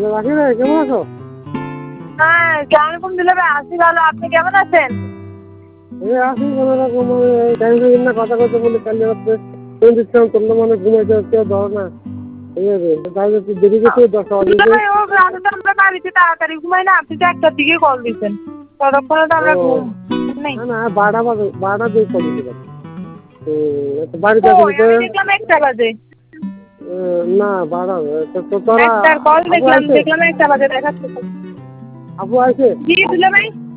রাখি রে, কেমন আছো? হ্যাঁ, কেমন দিলে ভাই? আছি ভালো। আপনি কেমন আছেন? আছি কোনো রকম। টেনশন না, কথা কথা বলে কালি রাত্রে ফোন দিচ্ছিলাম, তোমরা মানে ঘুমাইতে কেউ ধরো না। ঠিক আছে, তাহলে তুই দেরি করতে 10টা দিলে বাজে। ভাই, ও রাতে তো আমরা বাড়িতে তাড়াতাড়ি ঘুমাই না। আপনি তো 1টার দিকে কল দিচ্ছেন, ততক্ষণে তো আমরা ঘুম নেই। না না, 12টা দিয়ে কল দিতে পারি। বাড়িতে কই, আসলে তো আমি দেখলাম 1টা বাজে। না 12 তো তোরা 1টার কল আপু দেখলাম আছে? 1টা বাজে দেখাচ্ছে তো। আপু আছে? জি দিলে ভাই।